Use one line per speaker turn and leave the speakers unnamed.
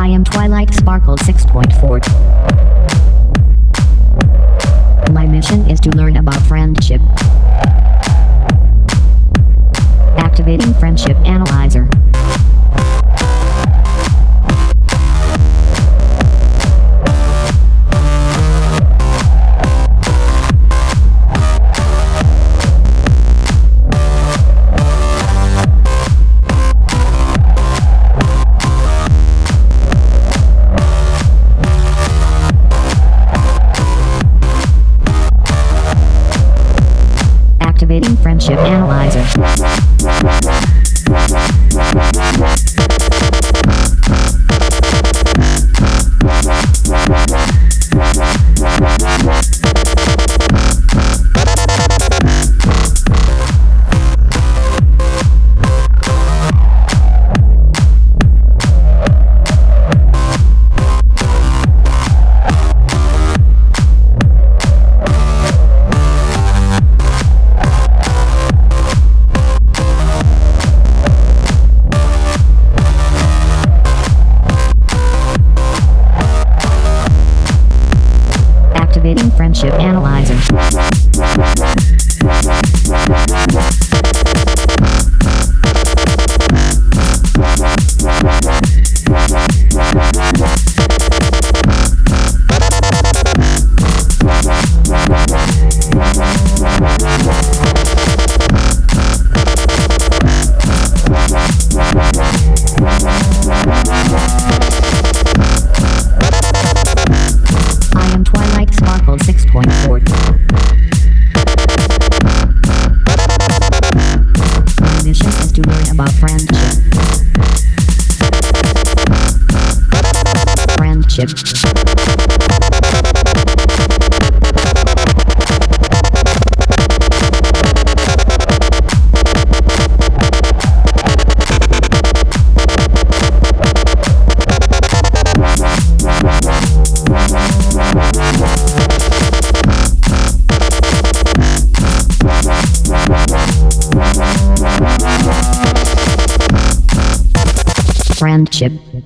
I am Twilight Sparkle 6.4. My mission is to learn about friendship. Activating Friendship Analyzer. Activating Friendship Analyzer. Activating Friendship Analyzer. I am Twilight Sparkle 6.4. My mission is to learn about friendship. Friendship. Friendship.